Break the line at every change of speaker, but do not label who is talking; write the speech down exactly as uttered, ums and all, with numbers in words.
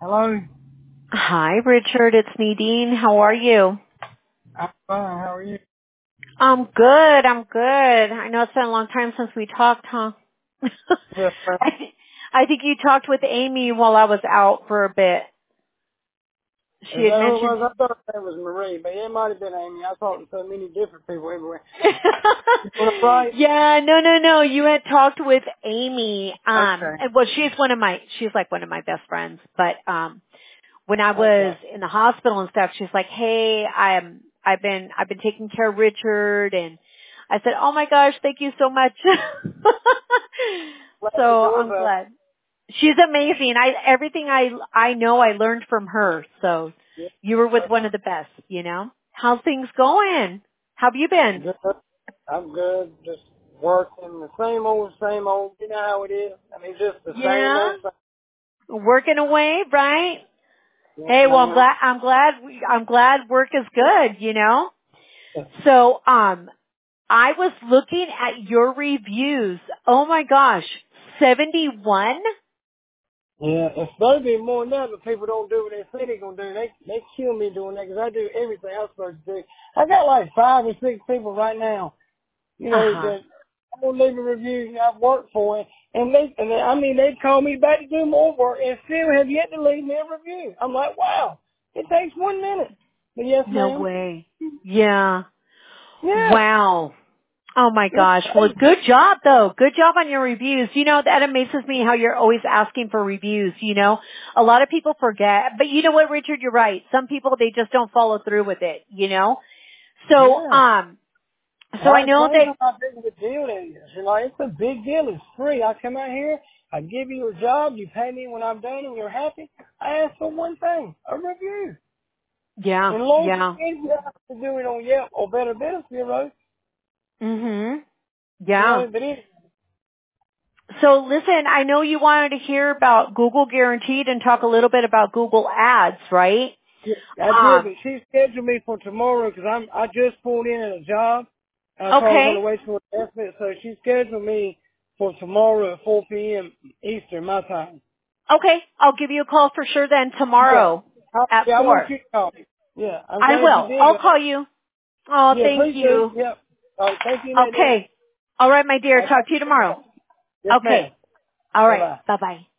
Hello.
Hi, Richard. It's Nadine. How are you?
I'm fine. How are you?
I'm good. I'm good. I know it's been a long time since we talked, huh?
Yes, sir.
I, th- I think you talked with Amy while I was out for a bit. She
Is
had
that who it
mentioned.
was? I thought that was Marie, but it might have been Amy. I talked to so many different people everywhere. You want to write?
Yeah, no, no, no. You had talked with Amy. Um,
Okay.
and- well, she's one of my. She's like one of my best friends. But um, when I was
Okay.
in the hospital and stuff, she's like, "Hey, I'm I've been I've been taking care of Richard," and I said, "Oh my gosh, thank you so much."
Glad you're
So
doing
I'm
that.
glad. She's amazing. I everything I I know I learned from her. So
Yeah.
you were with
That's
one of the best, you know. How's things going? How have you been?
good. I'm good. Just working the same old, same old. You know how it is. I mean, just the same
Yeah,
old, same.
working away, right?
Yes,
Hey, well, I'm
ma'am.
glad I'm glad we- I'm glad work is good, you know. So, um, I was looking at your reviews. Oh my gosh, seventy-one?
Yeah, it's supposed to be more than that, but people don't do what they say they're gonna do. They they kill me doing that because I do everything I'm supposed to do. I got like five or six people right now, you
Uh
know,
huh.
that I will leave a review that I've worked for, and they and they, I mean they call me back to do more work and still have yet to leave me a review. I'm like, wow, it takes one minute. But yes,
No
ma'am.
way. Yeah.
Yeah,
Wow. Oh my
it's
gosh. Well,
crazy.
good job though. Good job on your reviews. You know, that amazes me how you're always asking for reviews, you know. A lot of people forget, but you know what, Richard, you're right. Some people, they just don't follow through with it, you know. So,
Yeah.
um, so I
I
know
explained
that,
to them how big of a deal it is. You know, it's a big deal. It's free. I come out here, I give you a job, you pay me when I'm done and you're happy. I ask for one thing, a review.
yeah,
And long as
yeah.
you have to do it on Yelp or Better Business Bureau,
Mhm.
you
Yeah.
know, but it,
So listen, I know you wanted to hear about Google Guaranteed and talk a little bit about Google Ads, right?
I did,
Um,
but she scheduled me for tomorrow because I'm, I just pulled in at a job. I told her I was
okay.
going to wait for an estimate, so she scheduled me for tomorrow at four p.m. Eastern, my time.
Okay. I'll give you a call for sure then
Yeah.
tomorrow
I,
at
yeah, I want
four.
you to call me. Yeah, I'm
I
glad you
will.
did.
I'll call you. Oh,
Yeah,
thank
please do.
you.
Yep. All right. Thank you, Nadine.
Okay. All right, my dear.
I'll talk
Talk
to
to you
you
tomorrow.
tomorrow. Yes, ma'am.
Okay. All right.
Bye-bye.
Bye bye.